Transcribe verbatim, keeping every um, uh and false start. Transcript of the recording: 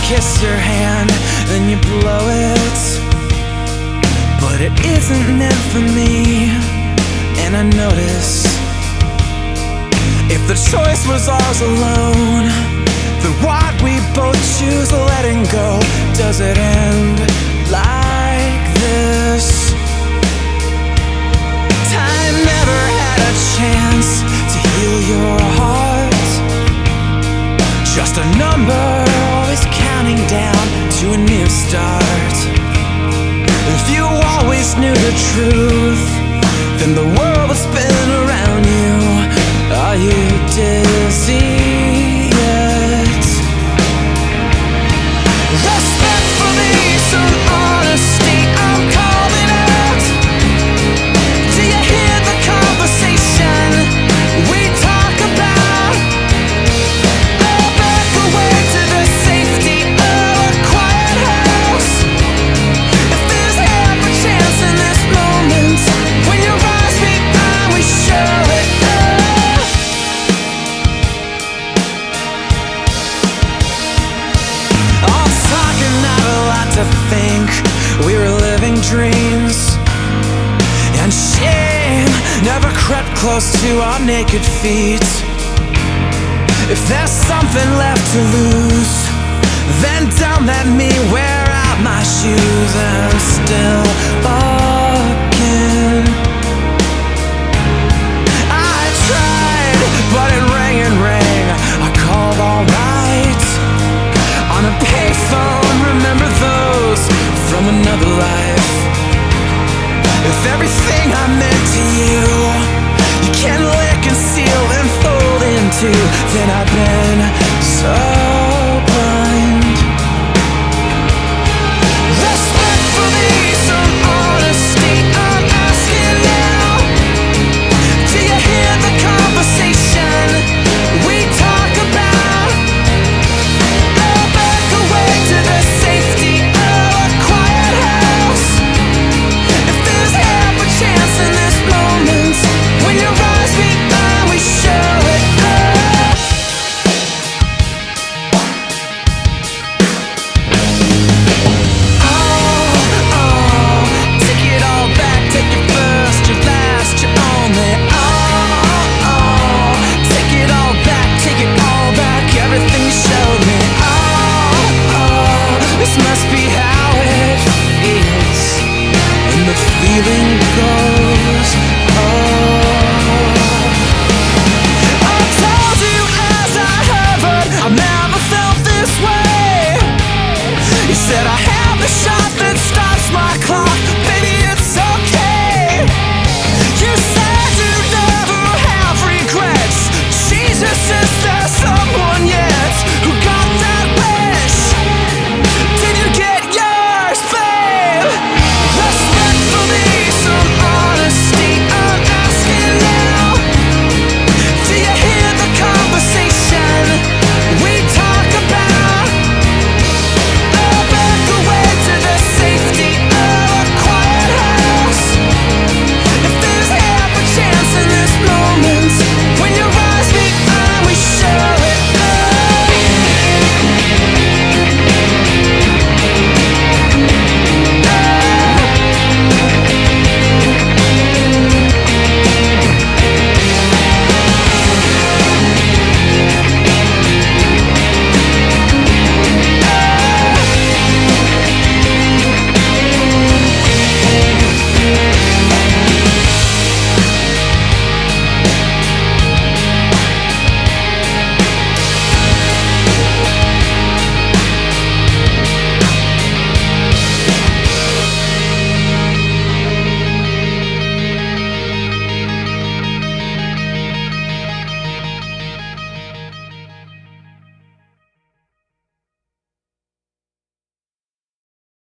kiss your hand, then you blow it. But it isn't meant for me, and I notice if the choice was ours alone, then why'd we both choose letting go? Does it end like this? Time never had a chance to heal your heart. Just a number, always counting down to a new start. If you always knew the truth, then the world would spin around you. Are you dizzy yet? Respectfully, some honesty, I'm calling out. Do you hear the conversation we talk about? Go back away to the safety of a quiet house. If there's half a chance in this moment, when your eyes meet mine, we show it all. All talk and not a lot to think. We were living dreams, and shame never crept close to our naked feet. If there's something left to lose, then don't let me wear out my shoes. I'm still walking. I tried, but it rang and rang. I called all night on a payphone. Remember those from another life? If everything I meant to you, you can lick and seal and fold into, then I've been so blind. Respectfully, some honesty, I'm asking now. Do you hear the conversation we talk about? Go back away to the safety of a quiet house. If there's half a chance in this moment, when your eyes meet mine, we show it all. Oh, oh, take it all back, take it first, your last, your only. Oh, oh, take it all back, take it all back, everything you showed me. Oh, oh, this must be how it feels, and the feeling goes